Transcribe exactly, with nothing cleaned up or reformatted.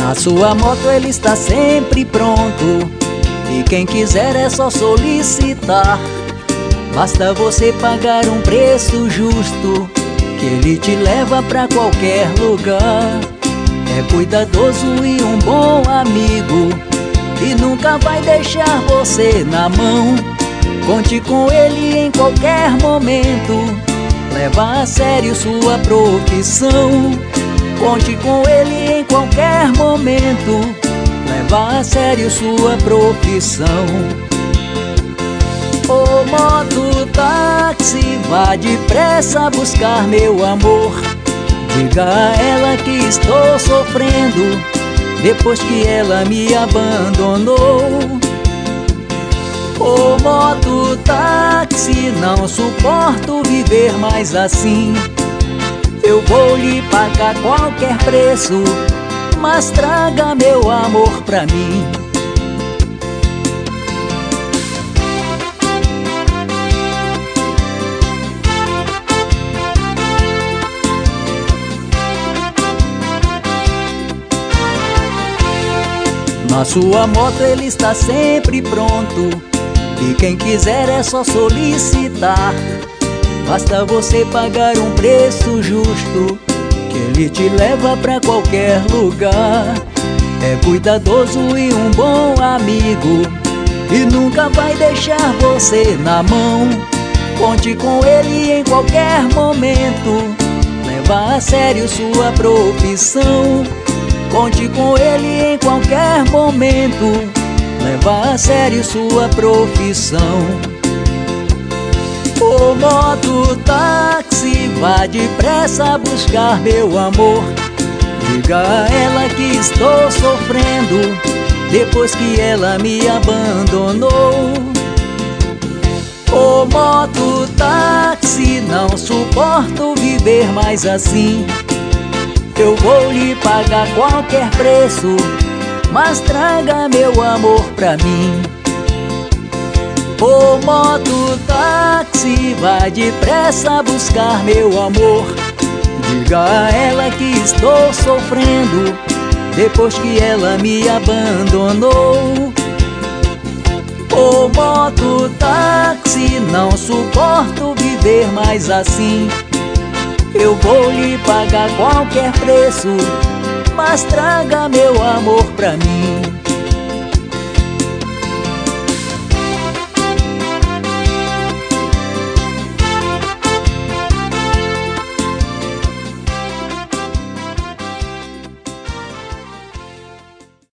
Na sua moto ele está sempre pronto, e quem quiser é só solicitar. Basta você pagar um preço justo, que ele te leva pra qualquer lugar. É cuidadoso e um bom amigo, e nunca vai deixar você na mão. Conte com ele em qualquer momento, leva a sério sua profissão. Conte com ele em qualquer momento, leva a sério sua profissão. Ô mototáxi, vá depressa buscar meu amor. Diga a ela que estou sofrendo, depois que ela me abandonou. Ô mototáxi, não suporto viver mais assim. Eu vou lhe pagar qualquer preço, mas traga meu amor pra mim. Na sua moto ele está sempre pronto, e quem quiser é só solicitar. Basta você pagar um preço justo, que ele te leva pra qualquer lugar. É cuidadoso e um bom amigo, e nunca vai deixar você na mão. Conte com ele em qualquer momento, leva a sério sua profissão. Conte com ele em qualquer momento, leva a sério sua profissão. Ô mototáxi, vá depressa buscar meu amor. Diga a ela que estou sofrendo, depois que ela me abandonou. Ô mototáxi, não suporto viver mais assim. Eu vou lhe pagar qualquer preço, mas traga meu amor pra mim. Ô mototáxi, vá depressa buscar meu amor. Diga a ela que estou sofrendo, depois que ela me abandonou. Ô mototáxi, não suporto viver mais assim. Eu vou lhe pagar qualquer preço, mas traga meu amor pra mim.